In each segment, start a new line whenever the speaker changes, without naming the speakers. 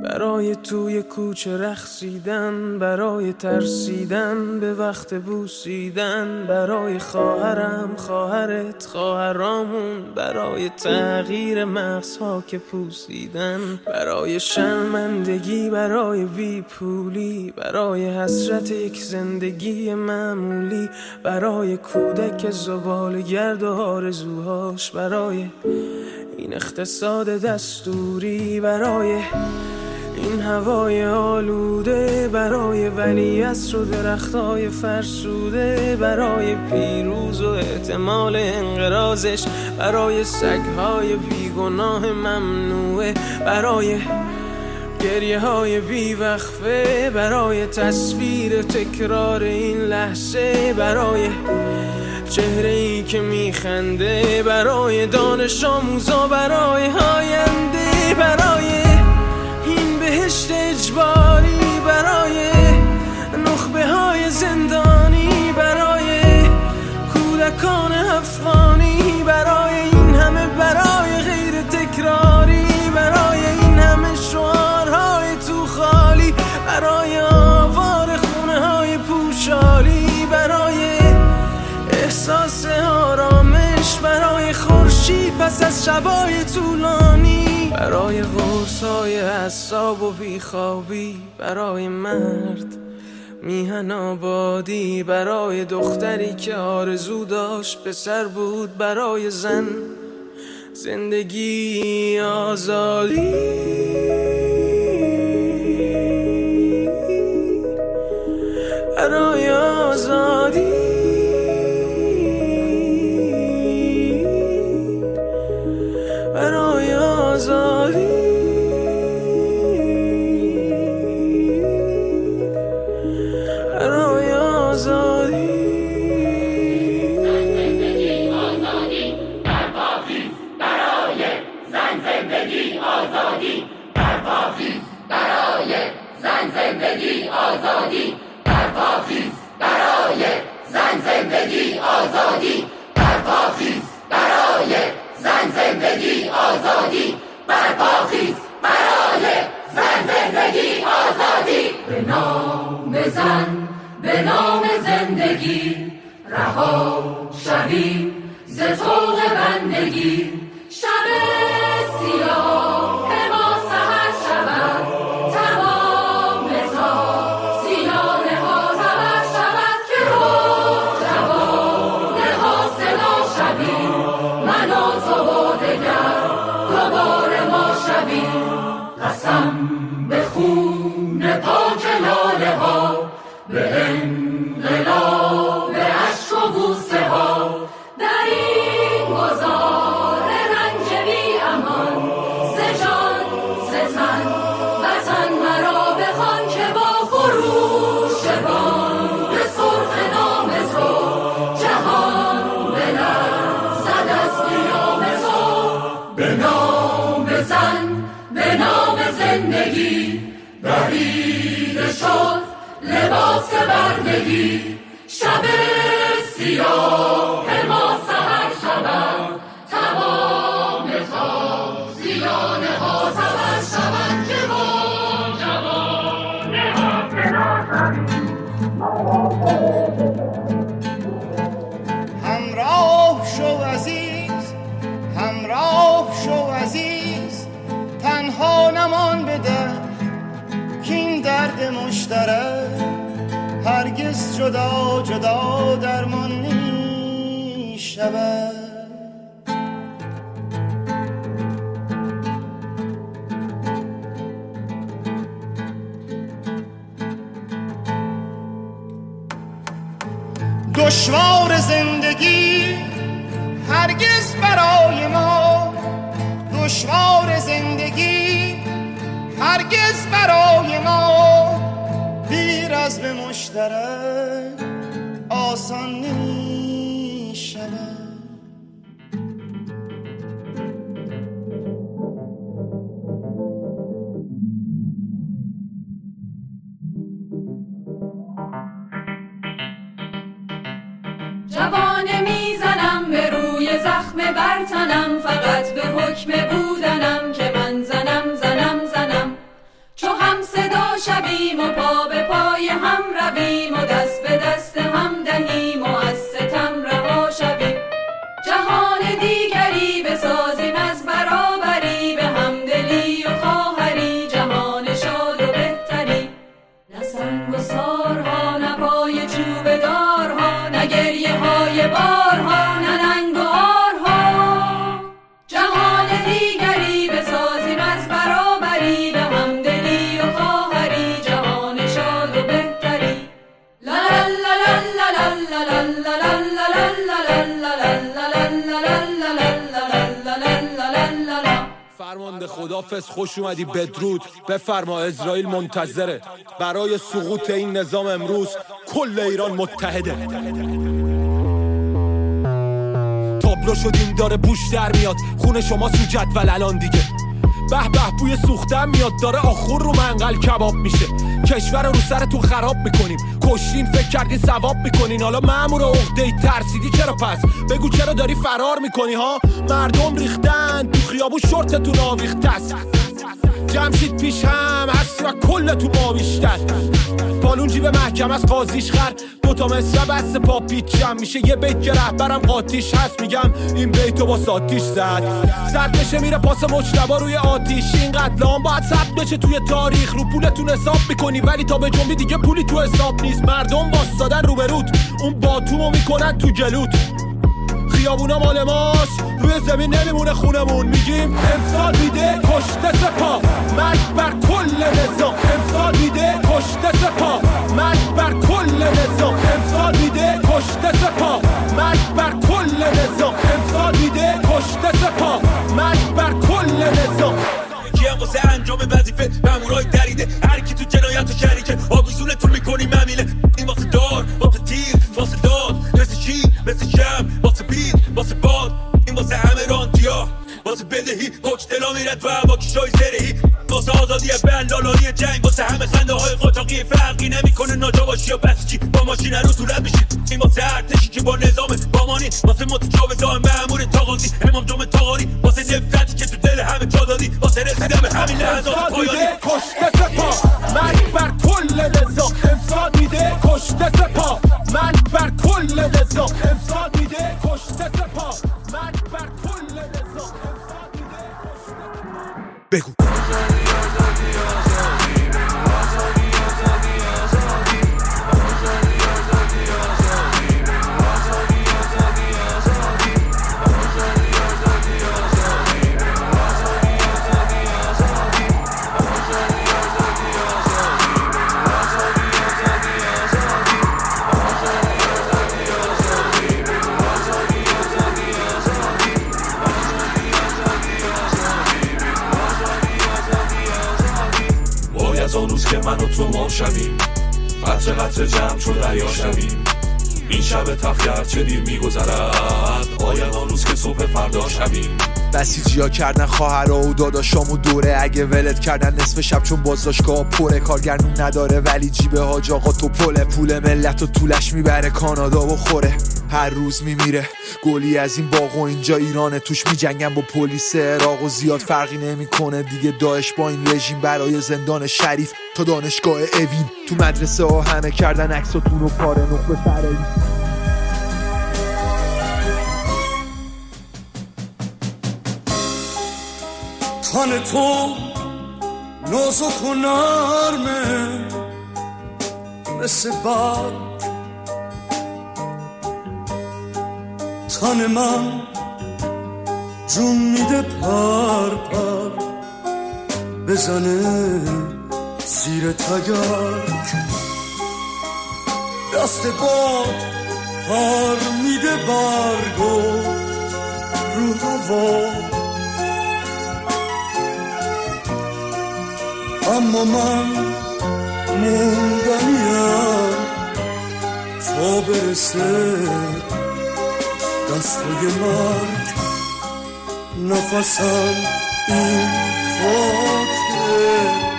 برای توی کوچه رقصیدن، برای ترسیدن به وقت بوسیدن، برای خواهرم، خواهرت، خواهرامون، برای تغییر مغزها که پوسیدن، برای شرمندگی، برای بیپولی، برای حسرت یک زندگی معمولی، برای کودک زباله‌گرد و آرزوهاش، برای این اقتصاد دستوری، برای این هوای آلوده، برای ولیعصر و درختای فرسوده، برای پیروز و احتمال انقراضش، برای سگهای بیگناه ممنوعه، برای گریه های بیوقفه، برای تصویر تکرار این لحظه، برای چهره ای که میخنده، برای دانش آموزا، برای آینده، برای این بهشت اجباری، برای نخبه های زندانی، برای کودکان افغانی، برای این همه برای غیر تکراری، برای این همه شعارهای تو خالی، برای آوار خونه های پوشالی، برای احساس آرامش، برای خورشید پس از شبای طولانی، برای قرصای اعصاب و بیخوابی، برای مرد میهن آبادی، برای دختری که آرزو داشت پسر بود، برای زن زندگی آزادی، برای آزادی، برای آزادی، برای آزادی.
زندگی آزادی برپا خیز، برای زن زندگی آزادی برپا خیز، برای زن زندگی آزادی برپا خیز، برای زن زندگی آزادی برپا خیز، برای زن زندگی آزادی برپا خیز، برای زن زندگی آزادی. به نام زن، به نام زندگی، رها شویم ز طوق بندگی. شب سیاه ما سحر شود، تمام تازیانه ها سبر شود که جوانه ها صدا شویم، من و تو و دگر دوباره ما شویم. قسم به خون پاک لاله ها، به انقلاب عشق و بوسه ها، در این گذار رنج بی امان، ز جان ز تن وطن مرا بخوان که با خروش بانگ سرخ نام تو جهان بلرزد از قیام تو. به نام زن، به نام زندگی، دریده شد لباس بردگی. شب سیاه ما سحر شود، تمام تازیانه ها سبر شود که ما جوانه ها صدا شویم.
همراه شو عزیز، همراه شو عزیز، تنها نمان بده کین درد مشترک هرگز جدا جدا درمان نمی شود. دشوار زندگی هرگز برای ما، دشوار زندگی هرگز برای ما، بی رزم مشترک آسان نمی شود.
جوانه میزنم به روی زخم برتنم، فقط به حکم بودنم که من زنم زنم زنم.
حافظ خوش اومدی بدرود. بفرما اسرائیل منتظره. برای سقوط این نظام امروز کل ایران متحده. تابلو شدیم داره بوش در میاد، خون شما سو جدول الان دیگه. به به بوی سوختن میاد، داره آخور رو منقل کباب میشه. کشور رو سرتون خراب میکنیم، کشتین فکر کردین ثواب میکنین. حالا مأمور عقده‌ای ترسیدی چرا پس؟ بگو چرا داری فرار میکنی ها؟ مردم ریختن تو خیابون شورتتون آویخته است. جمشید پیش هم هستی و کلتون ما بیشتر. پالون جیب محکم از قاضیش خر، دوتا مثل بست پا پیچم میشه. یه بیت که رهبرم قاطیش هست، میگم این بیتو با ساتیش زد. زد بشه میره پاس مجتبا روی آتیش. این قتل عام باید ثبت بشه توی تاریخ. رو پولتون حساب میکنی ولی تا به جنبی دیگه پولی تو حساب نیست. مردم واسادن روبروت، اون باتومو میکنن تو جلوت. خیابونا مال ماست، روی زمین نمیمونه خونمون. میگیم امسال میده کشته سپاه، مرگ بر کل نظام. امسال میده کشته سپاه، مرگ بر کل نظام. امسال میده کشته سپاه، مرگ بر کل نظام. امسال میده کشته سپاه، مرگ بر کل نظام.
کیم واسه انجام وظیفه مامورای دریده، هر کی تو جنایت و شریکه آویزونتون میکنی ممیله. این واسه دار، واسه تیر، واسه داد، مثل چی، مثل شم، واسه بید، واسه باد. این واسه همه راندیا، واسه بدهی کوچ دلا میرد و با کشای زرهی. واسه آزادی بلالانی جنگ، واسه همه خنده های قاچاقی. فرقی نمیکنه ناجا باشی یا بسیجی، با ماشین رو صورت میشید. این واسه ارتشی که با نظام بامانی، واسه متجاوزای مأمور تاغوتی امام جمعه تاغاری. واسه نفرتی که تو دل همه جا دادی، واسه رسیدن به همین لحظات پایانی.
کشته سپاه، مرگ بر کل نظام. امسال میده کشته سپاه، مرگ بر کل نظام. امسال میده کشته سپاه، مرگ بر کل نظام. امسال میده کشته سپاه.
بگو
از آن روز که من و تو ما شویم، قطر قطر جمع چون دریا شویم. این شب تفگر چه دیر میگذرد، آید آن روز که صبح فردا شویم.
بسیجیا کردن خواهرها و داداشامو دوره، اگه ولت کردن نصف شب چون بازداشتگاه پره. کارگرنون نداره ولی جیب حاج آقا تو پله. پول ملت و طولش میبره کانادا و خوره. هر روز میمیره گلی از این باغ و اینجا ایرانه، توش میجنگن با پلیس عراق و زیاد فرقی نمیکنه دیگه. داعش با این رژیم برای زندان شریف تا دانشگاه اوین. تو مدرسه ها همه کردن عکساتون رو پاره نخبه فراری.
تن تو نازک و نرمه مثل برگ، تن من جون میده پر پر بزنه زیر تگرگ. دست باد پر میده برگو رو هوا، اما من موندنیم تا برسه دستای مرگ. نفسم این خاکه،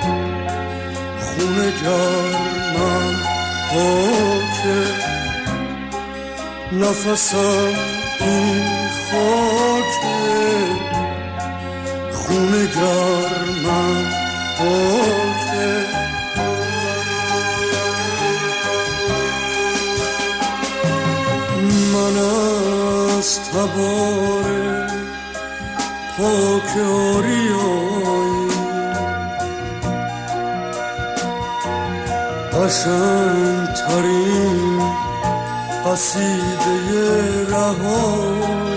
خونه گرمم پاکه. نفسم این خاکه، خونه گرمم پاکه. من از تبار پاک آریایی قشنگ‌ترین قصیده رهایی.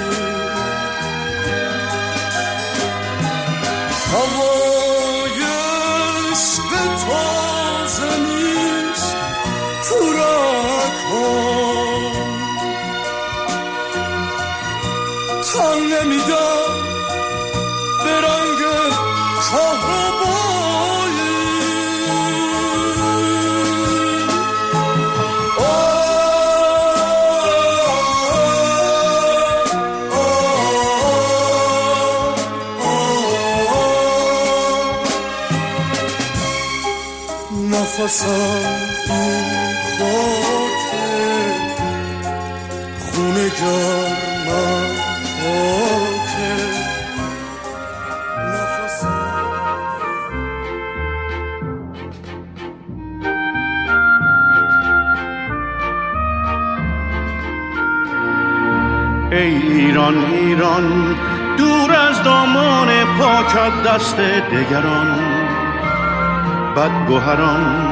هوای عشق تازه نیست تو رگ‌هام، تن نمیدم به رنگ نفسم این خاکه خونه گرمم خاکه نفسم.
ای ایران ایران دور از دامان پاکت دست دگران بدگوهران،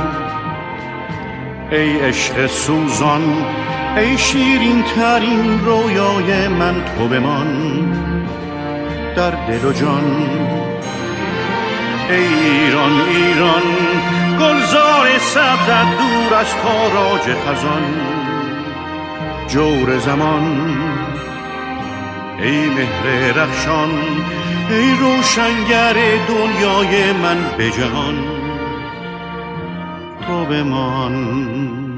ای عشق سوزان ای شیرین ترین رویای من تو بمان در دل و جان. ای ایران ایران گلزار سبزت دور از تاراج خزان جور زمان. ای مهر رخشان ای روشنگر دنیای من به جهان تو بمان.